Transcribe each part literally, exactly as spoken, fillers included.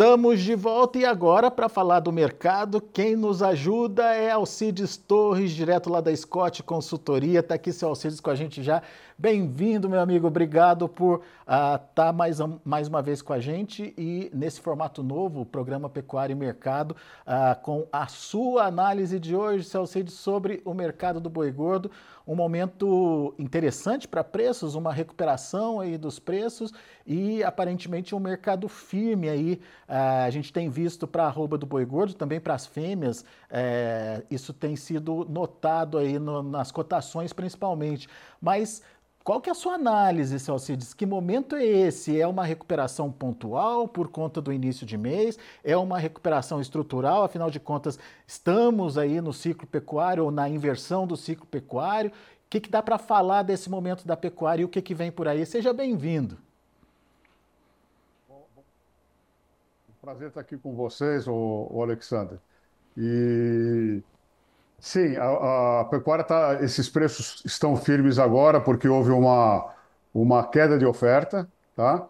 Estamos de volta e agora para falar do mercado, quem nos ajuda é Alcides Torres, direto lá da Scott Consultoria. Está aqui seu Alcides com a gente já. Bem-vindo, meu amigo. Obrigado por estar mais, mais uma vez com a gente e nesse formato novo, o programa Pecuária e Mercado, ah, com a sua análise de hoje, seu Alcides, sobre o mercado do boi gordo. Um momento interessante para preços, uma recuperação aí dos preços e aparentemente um mercado firme aí. Uh, a gente tem visto para a arroba do boi gordo, também para as fêmeas, é, isso tem sido notado aí no, nas cotações principalmente. Mas qual que é a sua análise, seu Alcides? Que momento é esse? É uma recuperação pontual por conta do início de mês? É uma recuperação estrutural? Afinal de contas, estamos aí no ciclo pecuário ou na inversão do ciclo pecuário? O que, que dá para falar desse momento da pecuária e o que, que vem por aí? Seja bem-vindo. Prazer estar aqui com vocês, o, o Alexander. E sim, a, a pecuária tá, esses preços estão firmes agora porque houve uma, uma queda de oferta, tá?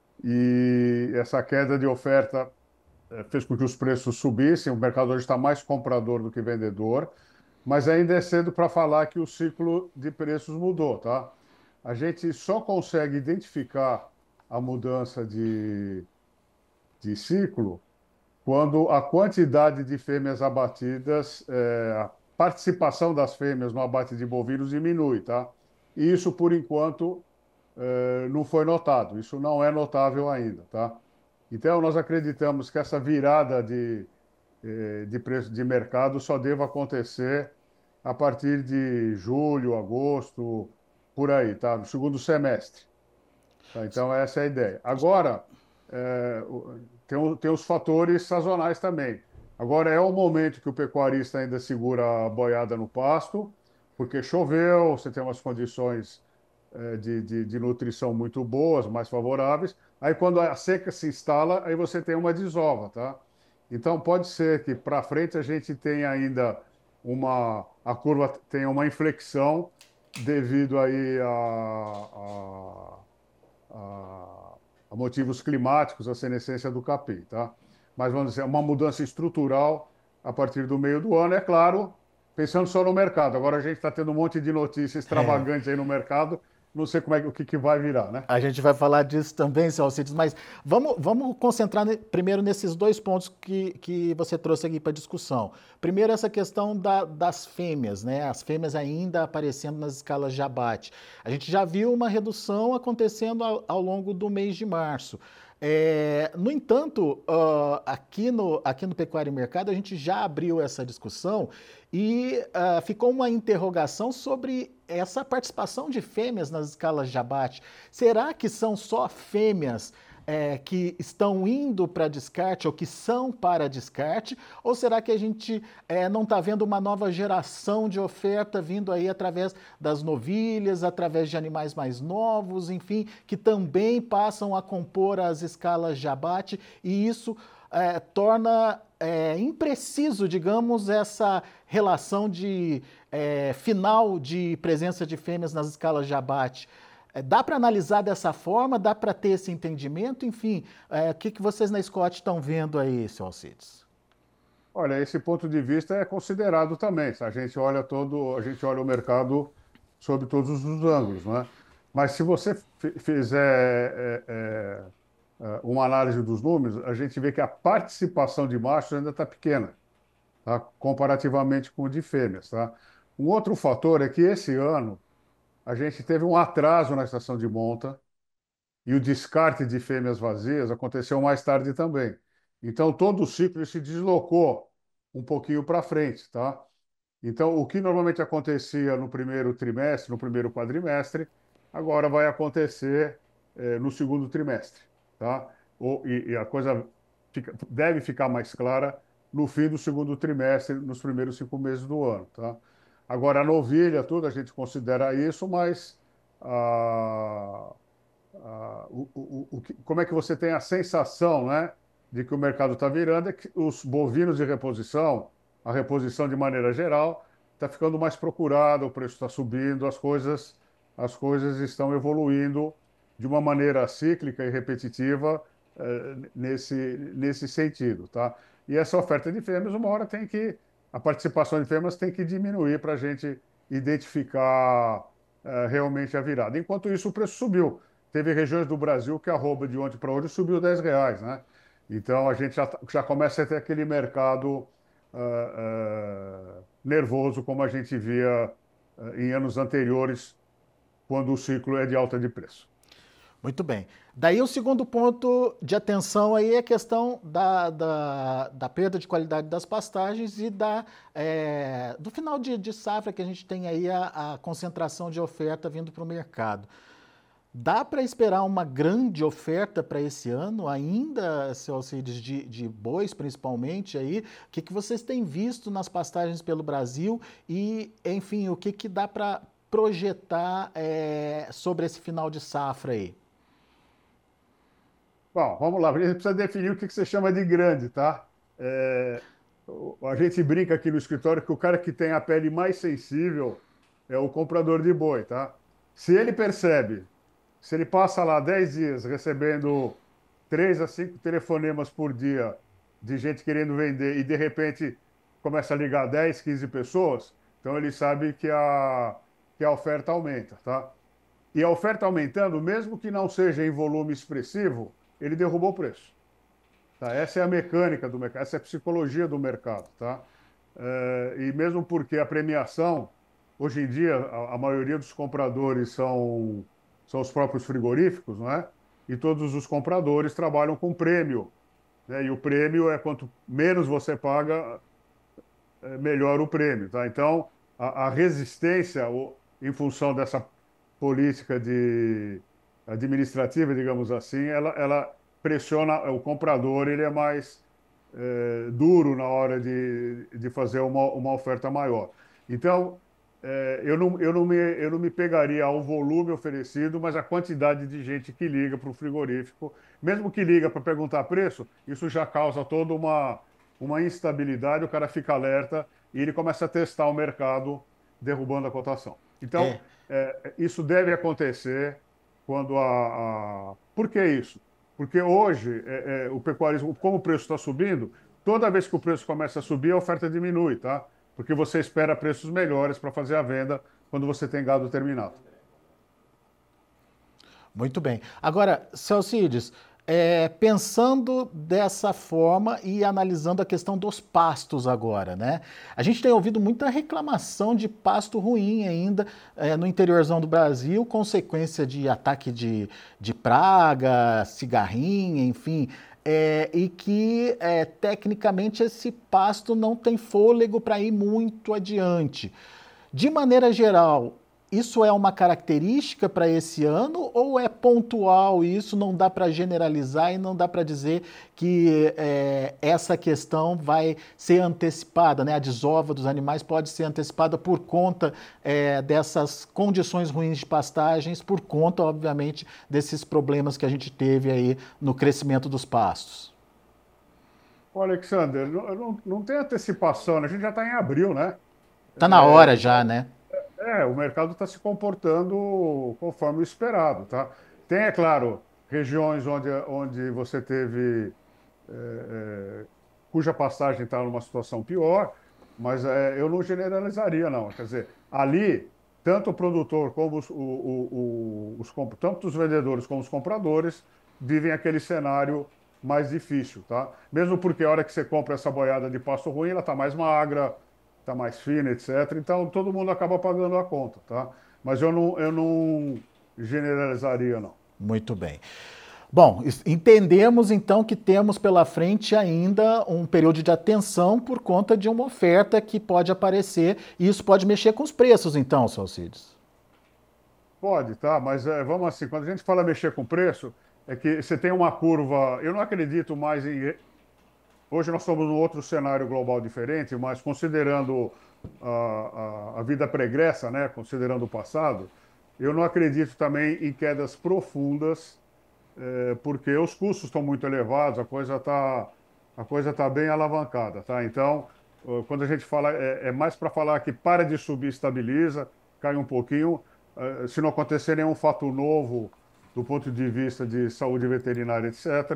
E essa queda de oferta eh, fez com que os preços subissem. O mercado hoje está mais comprador do que vendedor, mas ainda é cedo para falar que o ciclo de preços mudou, tá? A gente só consegue identificar a mudança de, de ciclo quando a quantidade de fêmeas abatidas, é, a participação das fêmeas no abate de bovinos diminui, tá? E isso, por enquanto, é, não foi notado. Isso não é notável ainda, tá? Então, nós acreditamos que essa virada de, eh, de preço de mercado só deva acontecer a partir de julho, agosto, por aí, tá? No segundo semestre. Tá? Então, essa é a ideia. Agora, é, o- tem, o- tem os fatores sazonais também. Agora, é o momento que o pecuarista ainda segura a boiada no pasto, porque choveu, você tem umas condições, é, de, de, de nutrição muito boas, mais favoráveis. Aí, quando a seca se instala, aí você tem uma desova, tá? Então, pode ser que para frente a gente tenha ainda uma... A curva tenha uma inflexão devido aí a, a, a motivos climáticos, a senescência do capim, tá? Mas vamos dizer, uma mudança estrutural a partir do meio do ano, é claro, pensando só no mercado. Agora a gente está tendo um monte de notícias É. extravagantes aí no mercado, não sei como é, que- o que, que vai virar, né? A gente vai falar disso também, seu Alcides, mas vamos, vamos concentrar ne- primeiro nesses dois pontos que, que você trouxe aqui para discussão. Primeiro, essa questão da- das fêmeas, né? As fêmeas ainda aparecendo nas escalas de abate. A gente já viu uma redução acontecendo ao, ao longo do mês de março. É, no entanto, ah, aqui, no, aqui no Pecuária e Mercado, a gente já abriu essa discussão e ah, ficou uma interrogação sobre essa participação de fêmeas nas escalas de abate. Será que são só fêmeas é, que estão indo para descarte ou que são para descarte? Ou será que a gente é, não está vendo uma nova geração de oferta vindo aí através das novilhas, através de animais mais novos, enfim, que também passam a compor as escalas de abate e isso é, torna é, impreciso, digamos, essa relação de é, final de presença de fêmeas nas escalas de abate. É, dá para analisar dessa forma? Dá para ter esse entendimento? Enfim, é, o que, que vocês na Scott estão vendo aí, seu Alcides? Olha, esse ponto de vista é considerado também. A gente olha todo, a gente olha o mercado sob todos os ângulos, né? Mas se você fi- fizer é, é, é, uma análise dos números, a gente vê que a participação de machos ainda está pequena, tá? Comparativamente com o de fêmeas, tá? Um outro fator é que esse ano a gente teve um atraso na estação de monta e o descarte de fêmeas vazias aconteceu mais tarde também. Então, todo o ciclo se deslocou um pouquinho para frente, tá? Então, o que normalmente acontecia no primeiro trimestre, no primeiro quadrimestre, agora vai acontecer eh, no segundo trimestre, tá? O- e, e a coisa fica- deve ficar mais clara no fim do segundo trimestre, nos primeiros cinco meses do ano, tá? Agora, a novilha, tudo, a gente considera isso, mas ah, ah, o, o, o, que- como é que você tem a sensação, né, de que o mercado está virando, é que os bovinos de reposição, a reposição de maneira geral, está ficando mais procurada, o preço está subindo, as coisas, as coisas estão evoluindo de uma maneira cíclica e repetitiva, eh, nesse, nesse sentido, tá? E essa oferta de fêmeas, uma hora tem que, a participação de fêmeas tem que diminuir para a gente identificar eh, realmente a virada. Enquanto isso, o preço subiu. Teve regiões do Brasil que a arroba de ontem para hoje subiu dez reais, né? Então a gente já, tá- já começa a ter aquele mercado ah, ah, nervoso, como a gente via ah, em anos anteriores, quando o ciclo é de alta de preço. Muito bem. Daí o segundo ponto de atenção aí é a questão da, da, da perda de qualidade das pastagens e da, é, do final de, de safra que a gente tem aí a, a concentração de oferta vindo para o mercado. Dá para esperar uma grande oferta para esse ano ainda, seu Alcides, de, de bois principalmente aí? O que, que vocês têm visto nas pastagens pelo Brasil e, enfim, o que, que dá para projetar é, sobre esse final de safra aí? Bom, vamos lá, a gente precisa definir o que que você chama de grande, tá? É, o- a gente brinca aqui no escritório que o cara que tem a pele mais sensível é o comprador de boi, tá? Se ele percebe, se ele passa lá dez dias recebendo três a cinco telefonemas por dia de gente querendo vender e de repente começa a ligar dez, quinze pessoas, então ele sabe que a, que a oferta aumenta, tá? E a oferta aumentando, mesmo que não seja em volume expressivo, ele derrubou o preço. Tá? Essa é a mecânica do mercado, essa é a psicologia do mercado. Tá? Eh, e mesmo porque a premiação, hoje em dia, a, a maioria dos compradores são, são os próprios frigoríficos, não é? E todos os compradores trabalham com prêmio. Né? E o prêmio é quanto menos você paga, eh, melhor o prêmio. Tá? Então, a, a resistência, o- em função dessa política de administrativa, digamos assim, ela, ela pressiona o comprador, ele é mais eh, duro na hora de, de fazer uma, uma oferta maior. Então, eh, eu não, eu não me, eu não me pegaria ao volume oferecido, mas a quantidade de gente que liga para o frigorífico, mesmo que liga para perguntar preço, isso já causa toda uma, uma instabilidade, o cara fica alerta e ele começa a testar o mercado, derrubando a cotação. Então, É, é, isso deve acontecer quando a, a... Por que isso? Porque hoje, é, é, o pecuarismo, como o preço está subindo, toda vez que o preço começa a subir, a oferta diminui, tá? Porque você espera preços melhores para fazer a venda quando você tem gado terminado. muito bem. Agora, Celcides, é, pensando dessa forma e analisando a questão dos pastos agora, né? A gente tem ouvido muita reclamação de pasto ruim ainda é, no interiorzão do Brasil, consequência de ataque de, de praga, cigarrinha, enfim. É, e que é, tecnicamente esse pasto não tem fôlego para ir muito adiante. De maneira geral, isso é uma característica para esse ano ou é pontual e isso não dá para generalizar e não dá para dizer que é, essa questão vai ser antecipada, né? A desova dos animais pode ser antecipada por conta é, dessas condições ruins de pastagens, por conta, obviamente, desses problemas que a gente teve aí no crescimento dos pastos. Ô, Alexander, não, não, não tem antecipação, né? A gente já está em abril, né? Tá na hora já, né? É, o mercado está se comportando conforme o esperado, tá? Tem, é claro, regiões onde, onde você teve, é, é, cuja passagem está numa situação pior, mas é, eu não generalizaria, não. Quer dizer, ali, tanto o produtor como os, o, o, o- os, comp- tanto os vendedores como os compradores vivem aquele cenário mais difícil, tá? Mesmo porque a hora que você compra essa boiada de pasto ruim, ela está mais magra, está mais fina, etcétera. Então todo mundo acaba pagando a conta, tá? Mas eu não, eu não generalizaria, não. Muito bem. Bom, entendemos então que temos pela frente ainda um período de atenção por conta de uma oferta que pode aparecer e isso pode mexer com os preços, então, Salcides. Pode, tá? Mas é, vamos assim, quando a gente fala mexer com preço, é que você tem uma curva. Eu não acredito mais em. Hoje nós estamos num outro cenário global diferente, mas considerando a, a, a vida pregressa, né? Considerando o passado, eu não acredito também em quedas profundas, é, porque os custos estão muito elevados, a coisa está a coisa tá bem alavancada, tá? Então, eh, quando a gente fala, é, é mais para falar que para de subir, estabiliza, cai um pouquinho, eh, se não acontecer nenhum fato novo do ponto de vista de saúde veterinária, etcétera,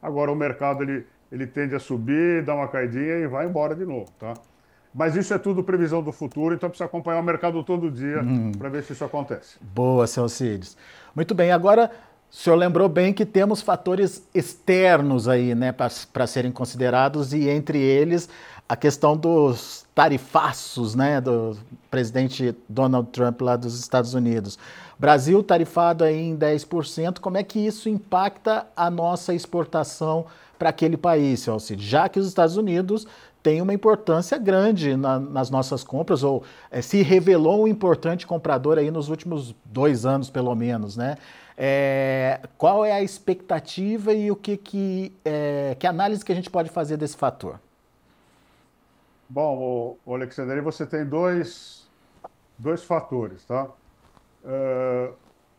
Agora o mercado ele, ele tende a subir, dá uma caidinha e vai embora de novo, tá? Mas isso é tudo previsão do futuro, então precisa acompanhar o mercado todo dia para ver se isso acontece. Boa, seu Alcides. Muito bem, agora o senhor lembrou bem que temos fatores externos aí, né, para serem considerados, e entre eles a questão dos tarifaços, né, do presidente Donald Trump lá dos Estados Unidos. Brasil tarifado aí em dez por cento, como é que isso impacta a nossa exportação para aquele país, seu Alcides? Já que os Estados Unidos tem uma importância grande na, nas nossas compras, ou é, se revelou um importante comprador aí nos últimos dois anos, pelo menos, né? É, qual é a expectativa e o que, que, é, que análise que a gente pode fazer desse fator? Bom, o, o Alexandre, você tem dois, dois fatores, tá? Uh,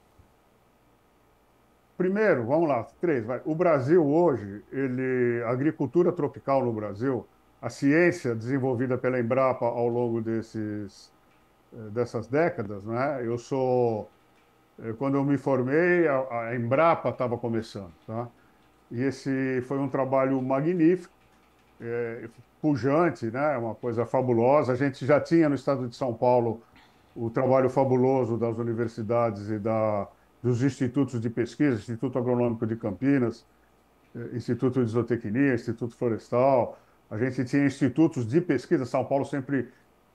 primeiro, vamos lá, três, vai. O Brasil hoje, ele, a agricultura tropical no Brasil, a ciência desenvolvida pela Embrapa ao longo desses, dessas décadas, né? Eu sou, quando eu me formei, a, a Embrapa estava começando, tá? E esse foi um trabalho magnífico, é, pujante, né? Uma coisa fabulosa. A gente já tinha no estado de São Paulo o trabalho fabuloso das universidades e da, dos institutos de pesquisa, Instituto Agronômico de Campinas, Instituto de Zootecnia, Instituto Florestal. A gente tinha institutos de pesquisa. São Paulo sempre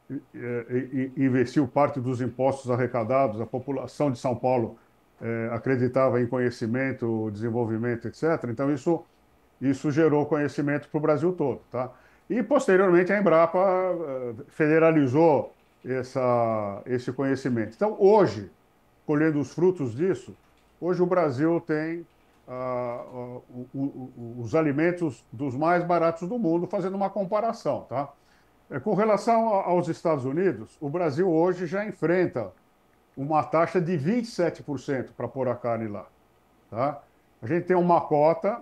investiu parte dos impostos arrecadados. A população de São Paulo acreditava em conhecimento, desenvolvimento, etcétera. Então, isso, isso gerou conhecimento para o Brasil todo, tá? E, posteriormente, a Embrapa federalizou essa, esse conhecimento. Então, hoje, colhendo os frutos disso, hoje o Brasil tem uh, uh, uh, uh, os alimentos dos mais baratos do mundo, fazendo uma comparação, tá? Com relação aos Estados Unidos, o Brasil hoje já enfrenta uma taxa de vinte e sete por cento para pôr a carne lá, tá? A gente tem uma cota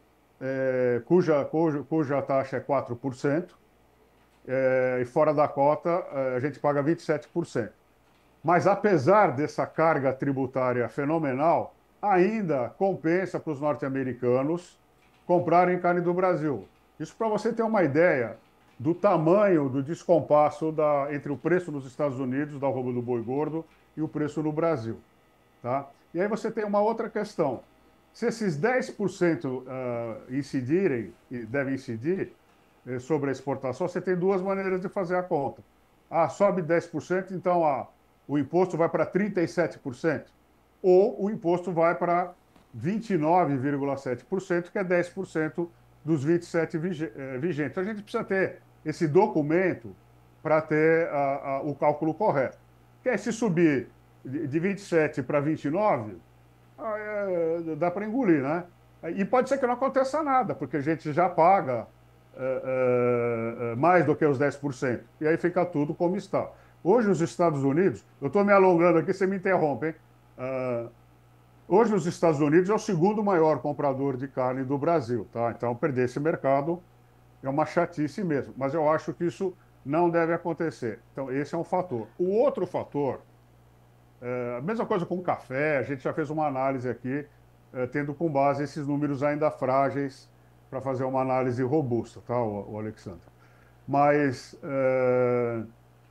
é, cuja, cuja, cuja taxa é quatro por cento, é, e fora da cota é, a gente paga vinte e sete por cento. Mas apesar dessa carga tributária fenomenal, ainda compensa para os norte-americanos comprarem carne do Brasil. Isso para você ter uma ideia do tamanho do descompasso da, entre o preço nos Estados Unidos, da arroba do boi gordo, e o preço no Brasil, tá? E aí você tem uma outra questão. Se esses dez por cento uh, incidirem, e devem incidir, eh, sobre a exportação, você tem duas maneiras de fazer a conta. Ah, sobe dez por cento, então ah, o imposto vai para trinta e sete por cento. Ou o imposto vai para vinte e nove vírgula sete por cento, que é dez por cento dos vinte e sete por cento vigentes. Então, a gente precisa ter esse documento para ter a, a, o cálculo correto. Que é, se subir de vinte e sete para vinte e nove, ah, é, dá para engolir, né? E pode ser que não aconteça nada, porque a gente já paga é, é, mais do que os dez por cento. E aí fica tudo como está. Hoje, os Estados Unidos, eu estou me alongando aqui, você me interrompe, hein? Uh, hoje, os Estados Unidos é o segundo maior comprador de carne do Brasil, tá? Então, perder esse mercado é uma chatice mesmo. Mas eu acho que isso não deve acontecer. Então, esse é um fator. O outro fator, é, a mesma coisa com o café, a gente já fez uma análise aqui, é, tendo com base esses números ainda frágeis para fazer uma análise robusta, tá, o, o Alexandre? Mas é,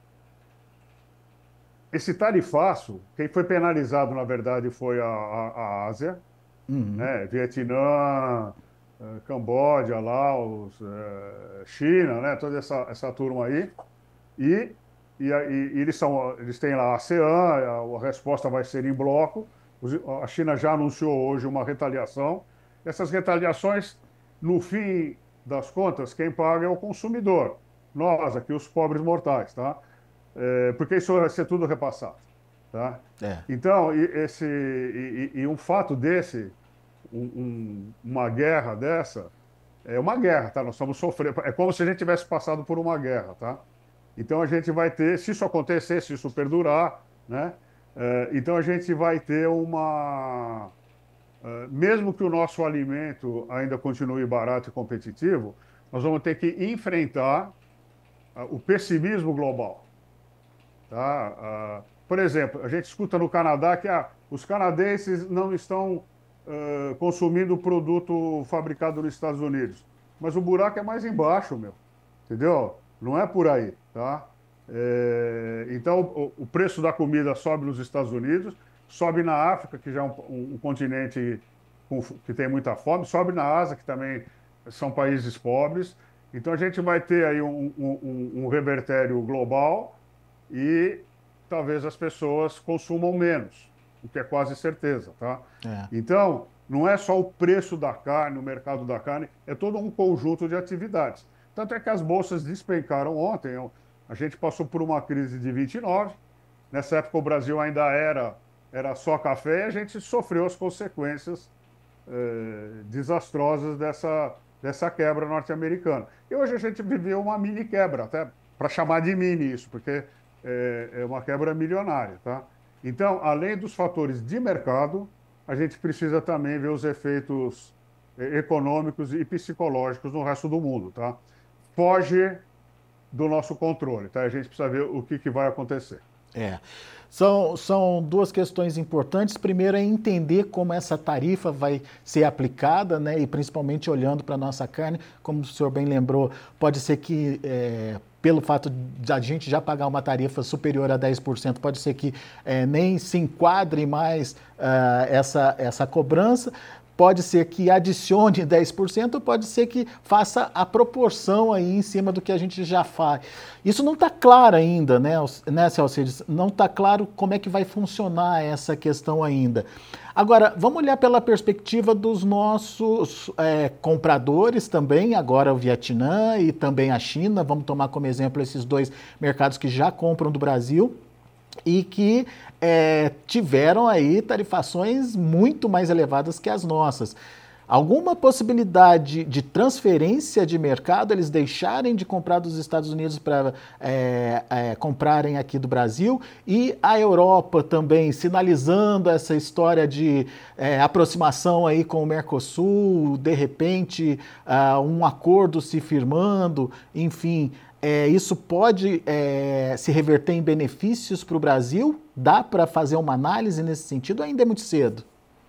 esse tarifaço, quem foi penalizado, na verdade, foi a, a, a Ásia, uhum. né? Vietnã, Camboja, Laos, China, né? Toda essa, essa turma aí. E, e, e eles, são, eles têm lá a ASEAN, a, a resposta vai ser em bloco. A China já anunciou hoje uma retaliação. Essas retaliações, no fim das contas, quem paga é o consumidor. Nós, aqui, os pobres mortais, tá? É, porque isso vai ser tudo repassado, tá? É. Então, e, esse, e, e um fato desse, um, um, uma guerra dessa, é uma guerra, tá? Nós estamos sofrendo, é como se a gente tivesse passado por uma guerra, tá? Então a gente vai ter, se isso acontecer, se isso perdurar, né? É, então a gente vai ter uma... É, mesmo que o nosso alimento ainda continue barato e competitivo, nós vamos ter que enfrentar uh, o pessimismo global. Tá? Uh, por exemplo, a gente escuta no Canadá que ah, os canadenses não estão uh, consumindo produto fabricado nos Estados Unidos. Mas o buraco é mais embaixo, meu. Entendeu? Não é por aí, tá? É, então, o, o preço da comida sobe nos Estados Unidos, sobe na África, que já é um, um, um continente com, que tem muita fome, sobe na Ásia, que também são países pobres. Então, a gente vai ter aí um, um, um revertério global e talvez as pessoas consumam menos, o que é quase certeza, tá? É. Então, não é só o preço da carne, o mercado da carne, é todo um conjunto de atividades. Tanto é que as bolsas despencaram ontem. A gente passou por uma crise de vinte e nove. Nessa época o Brasil ainda era, era só café e a gente sofreu as consequências eh, desastrosas dessa, dessa quebra norte-americana. E hoje a gente viveu uma mini quebra, até para chamar de mini isso, porque é, é uma quebra milionária, tá? Então, além dos fatores de mercado, a gente precisa também ver os efeitos eh, econômicos e psicológicos no resto do mundo, tá? Foge do nosso controle, tá? A gente precisa ver o que, que vai acontecer. É. São, são duas questões importantes. Primeiro é entender como essa tarifa vai ser aplicada, né? E principalmente olhando para a nossa carne, como o senhor bem lembrou, pode ser que, é, pelo fato de a gente já pagar uma tarifa superior a dez por cento, pode ser que é, nem se enquadre mais uh, essa, essa cobrança. Pode ser que adicione dez por cento, pode ser que faça a proporção aí em cima do que a gente já faz. Isso não está claro ainda, né, né Alcides? Não está claro como é que vai funcionar essa questão ainda. Agora, vamos olhar pela perspectiva dos nossos é, compradores também, agora o Vietnã e também a China. Vamos tomar como exemplo esses dois mercados que já compram do Brasil e que é, tiveram aí tarifações muito mais elevadas que as nossas. Alguma possibilidade de transferência de mercado, eles deixarem de comprar dos Estados Unidos para é, é, comprarem aqui do Brasil, e a Europa também sinalizando essa história de é, aproximação aí com o Mercosul, de repente uh, um acordo se firmando, enfim... É, isso pode é, se reverter em benefícios para o Brasil? Dá para fazer uma análise nesse sentido ou ainda é muito cedo?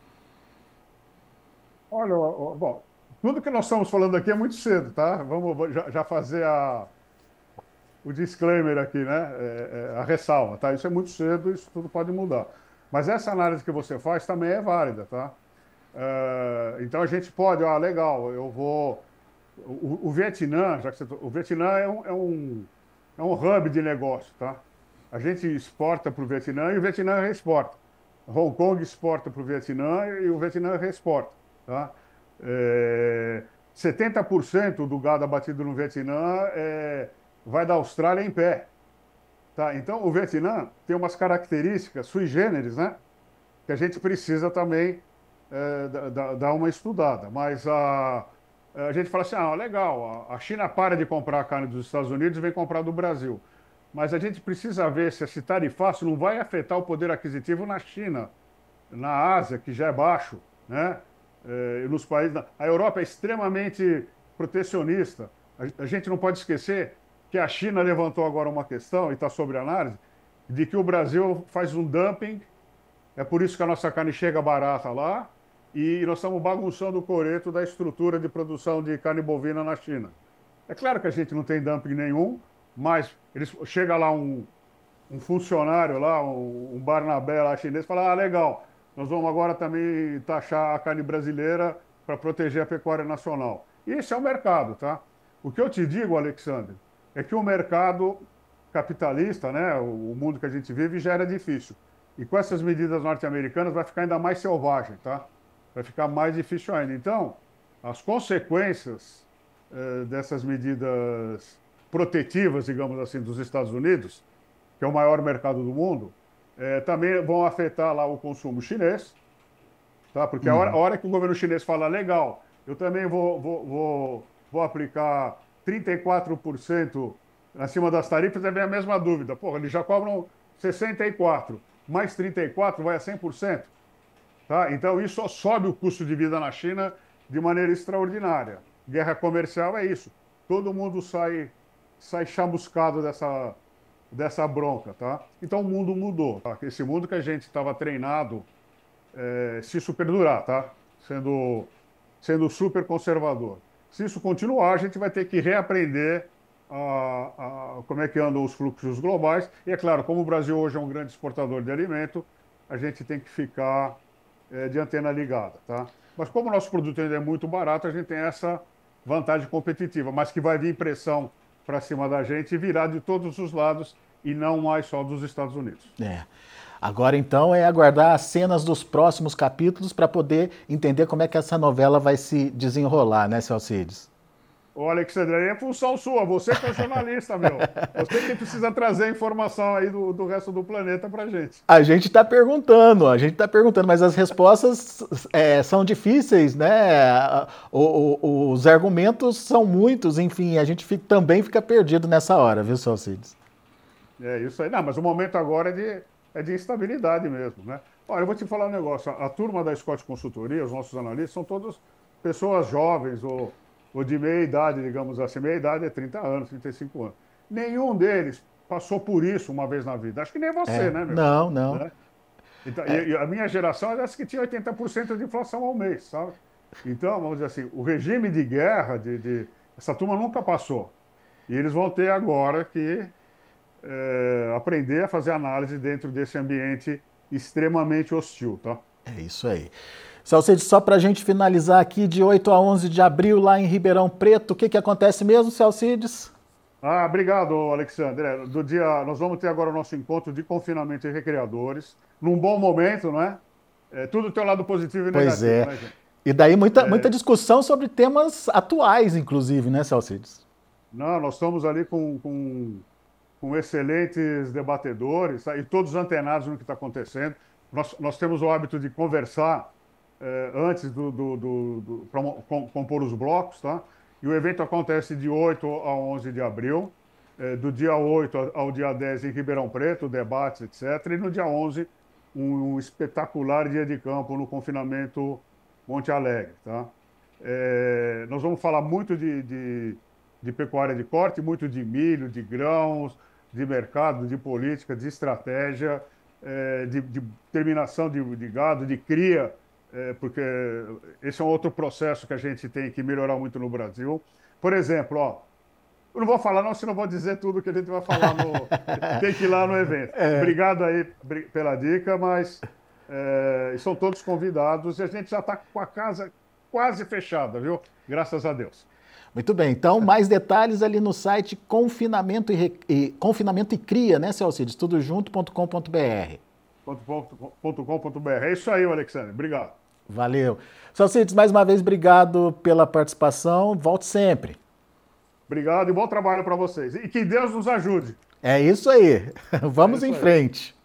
Olha, bom, tudo que nós estamos falando aqui é muito cedo, tá? Vamos já, já fazer a, o disclaimer aqui, né? É, é, a ressalva, tá? Isso é muito cedo, isso tudo pode mudar. Mas essa análise que você faz também é válida, tá? É, então a gente pode, ah, legal, eu vou... O, o Vietnã, já que você, o Vietnã é um, é, um, é um hub de negócio, tá? A gente exporta para o Vietnã e o Vietnã reexporta. Hong Kong exporta para o Vietnã e o Vietnã reexporta, tá? É, setenta por cento do gado abatido no Vietnã é, vai da Austrália em pé, tá? Então o Vietnã tem umas características sui generis, né? Que a gente precisa também é, dar uma estudada. Mas a A gente fala assim, ah, legal, a China para de comprar a carne dos Estados Unidos e vem comprar do Brasil. Mas a gente precisa ver se esse tarifaço não vai afetar o poder aquisitivo na China, na Ásia, que já é baixo, né? É, nos países... A Europa é extremamente protecionista. A gente não pode esquecer que a China levantou agora uma questão, e está sob análise, de que o Brasil faz um dumping, é por isso que a nossa carne chega barata lá, e nós estamos bagunçando o coreto da estrutura de produção de carne bovina na China. É claro que a gente não tem dumping nenhum, mas eles, chega lá um, um funcionário lá, um, um Barnabé lá chinês, e fala, ah, legal, nós vamos agora também taxar a carne brasileira para proteger a pecuária nacional. E esse é o mercado, tá? O que eu te digo, Alexandre, é que o mercado capitalista, né, o, o mundo que a gente vive, já era difícil. E com essas medidas norte-americanas vai ficar ainda mais selvagem, tá? Vai ficar mais difícil ainda. Então, as consequências eh, dessas medidas protetivas, digamos assim, dos Estados Unidos, que é o maior mercado do mundo, eh, também vão afetar lá o consumo chinês, tá? Porque a hora, a hora que o governo chinês fala, legal, eu também vou, vou, vou, vou aplicar trinta e quatro por cento acima das tarifas, aí vem a mesma dúvida. Porra, eles já cobram sessenta e quatro por cento, mais trinta e quatro por cento vai a cem por cento. Tá? Então, isso só sobe o custo de vida na China de maneira extraordinária. Guerra comercial é isso. Todo mundo sai, sai chamuscado dessa, dessa bronca. Tá? Então, o mundo mudou. Tá? Esse mundo que a gente estava treinado, é, se isso perdurar, tá? sendo, sendo super conservador. Se isso continuar, a gente vai ter que reaprender a, a, como é que andam os fluxos globais. E, é claro, como o Brasil hoje é um grande exportador de alimento, a gente tem que ficar é, de antena ligada, tá? Mas como o nosso produto ainda é muito barato, a gente tem essa vantagem competitiva, mas que vai vir pressão para cima da gente e virar de todos os lados e não mais só dos Estados Unidos. É. Agora, então, é aguardar as cenas dos próximos capítulos para poder entender como é que essa novela vai se desenrolar, né, seu Alcides? Ô, Alexandre, aí é função sua, você que é o jornalista, meu. Você que precisa trazer a informação aí do, do resto do planeta pra gente. A gente está perguntando, a gente está perguntando, mas as respostas é, são difíceis, né? O, o, os argumentos são muitos, enfim, a gente fica, também fica perdido nessa hora, viu, seu Alcides? É isso aí. Não, mas o momento agora é de, é de instabilidade mesmo, né? Olha, eu vou te falar um negócio. A, a turma da Scott Consultoria, os nossos analistas, são todos pessoas jovens ou, ou de meia idade, digamos assim. Meia idade é trinta anos, trinta e cinco anos. Nenhum deles passou por isso uma vez na vida. Acho que nem você, É, né, meu? não, não. Né? Então, É. e, e a minha geração é dessa que tinha oitenta por cento de inflação ao mês, sabe? Então, vamos dizer assim, o regime de guerra, de, de, essa turma nunca passou. E eles vão ter agora que é, aprender a fazer análise dentro desse ambiente extremamente hostil, tá? É isso aí. Celcide, só para a gente finalizar aqui, de oito a onze de abril, lá em Ribeirão Preto, o que, que acontece mesmo, Celcides? Ah, obrigado, Alexandre. É, do dia, nós vamos ter agora o nosso encontro de confinamento e recreadores, num bom momento, não é? É tudo tem um lado positivo e Pois negativo, é. né, gente? E daí muita, É, muita discussão sobre temas atuais, inclusive, né, Celcides? não, nós estamos ali com, com, com excelentes debatedores, tá? E todos antenados no que está acontecendo. Nós, nós temos o hábito de conversar eh, antes do, do, do, do para com, compor os blocos, tá? E o evento acontece de oito a onze de abril, eh, do dia oito ao dia dez em Ribeirão Preto, debates, etcétera. E no dia onze, um, um espetacular dia de campo no confinamento Monte Alegre, tá? Eh, nós vamos falar muito de, de, de pecuária de corte, muito de milho, de grãos, de mercado, de política, de estratégia, eh, de, de terminação de, de gado, de cria, é, porque esse é um outro processo que a gente tem que melhorar muito no Brasil. Por exemplo, ó, eu não vou falar não, senão vou dizer tudo que a gente vai falar no... Tem que ir lá no evento. É. Obrigado aí pela dica, mas é, são todos convidados e a gente já está com a casa quase fechada, viu? Graças a Deus. Muito bem, então mais detalhes ali no site Confinamento e, Re... e... Confinamento e Cria, né, Celcides? tudo junto ponto com ponto br. .com.br. É isso aí, Alexandre. Obrigado. Valeu. Celcides, mais uma vez, obrigado pela participação. Volte sempre. Obrigado e bom trabalho para vocês. E que Deus nos ajude. É isso aí. Vamos é isso em aí. frente.